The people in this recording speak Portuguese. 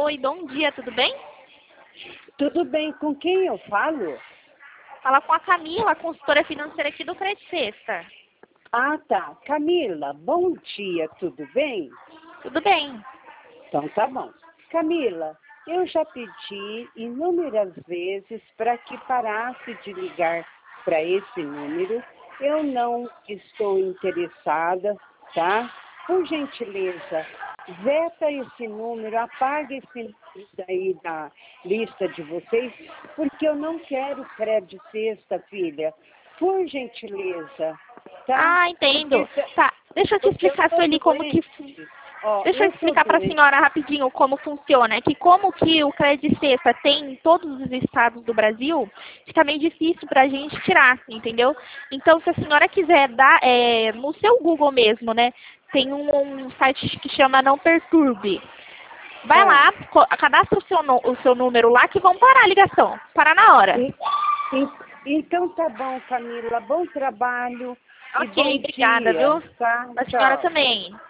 Oi, bom dia, tudo bem? Tudo bem, com quem eu falo? Fala com a Camila, consultora financeira aqui do Credit Sexta. Ah, tá. Camila, bom dia, tudo bem? Tudo bem. Então tá bom. Camila, eu já pedi inúmeras vezes para que parasse de ligar para esse número. Eu não estou interessada, tá? Por gentileza, veta esse número, apaga esse número daí da lista de vocês, porque eu não quero crédito sexta, filha. Por gentileza, tá? Ah, entendo. Porque, Tá, deixa eu te porque eu explicar, tô Sueli, como que... doente. Ó, Deixa eu eu tô explicar para a doente. senhora rapidinho como funciona. É que como que o Credit Sexta tem em todos os estados do Brasil, fica meio difícil para a gente tirar, entendeu? Então, se a senhora quiser dar, no seu Google mesmo, né, tem um site que chama Não Perturbe. Vai Ah, lá, cadastra o seu número lá que vão parar a ligação. Parar na hora. e- então tá bom, Camila. Bom trabalho e Ok, bom obrigada, dia, viu? tá? A senhora Tchau. também.